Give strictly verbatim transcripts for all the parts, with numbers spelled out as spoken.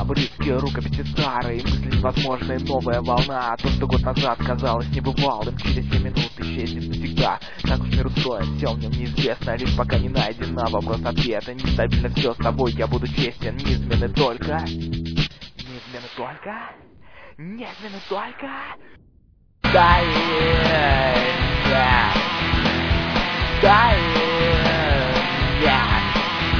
обрывки, рукописи старые, мысли невозможные, новая волна. То, что год назад казалось небывалым, через семь минут исчезнет навсегда. Так уж мир устроен, все в нем неизвестно, лишь пока не найдена вопрос ответа. Нестабильно все с тобой, я буду честен, неизменны только, неизменны только, неизменны только. Да, да, да, да.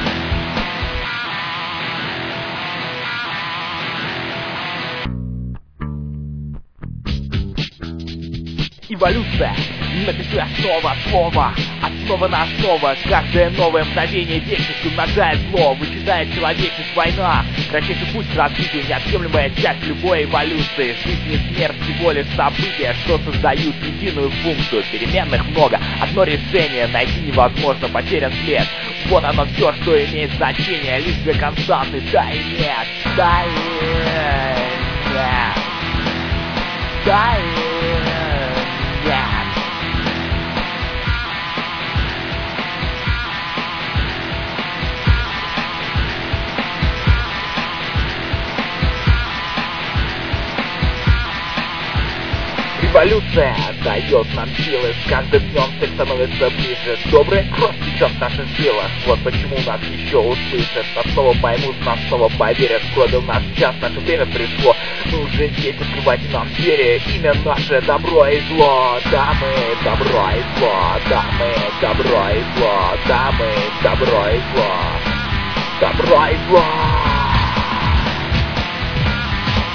Эволюция, напиши основа слова, основа на основа. Каждое новое мгновение вечность умножает зло, вычитает человечность война. Кратчайший путь к развитию, неотъемлемая часть любой эволюции. Жизнь и смерть всего лишь события, что создают единую функцию. Переменных много, одно решение найти невозможно, потерян след. Вот оно все, что имеет значение, лишь две константы, да и нет, да и нет, да и нет. Революция дает нам силы, с каждым днем всех становится ближе. Добрая кровь течет в наших жилах, вот почему нас еще услышат. Нас снова поймут, нас снова поверят. Пробил наш час, наше время пришло. Мы уже здесь, открывайте нам двери. Имя наше добро и зло. Да, мы добро и зло. Да, мы добро и зло. Да, мы добро и зло. Добро и зло.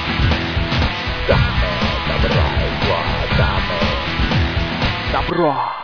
Добро.